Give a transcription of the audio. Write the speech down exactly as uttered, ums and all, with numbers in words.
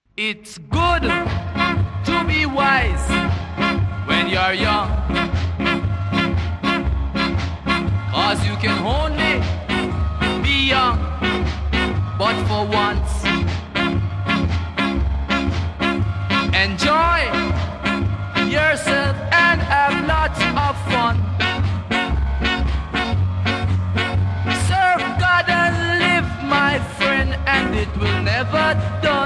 It's good to be wise when you're young, 'cause you can only be young but for once. Enjoy yourself and have lots of fun. Serve God and live, my friend, and it will never done.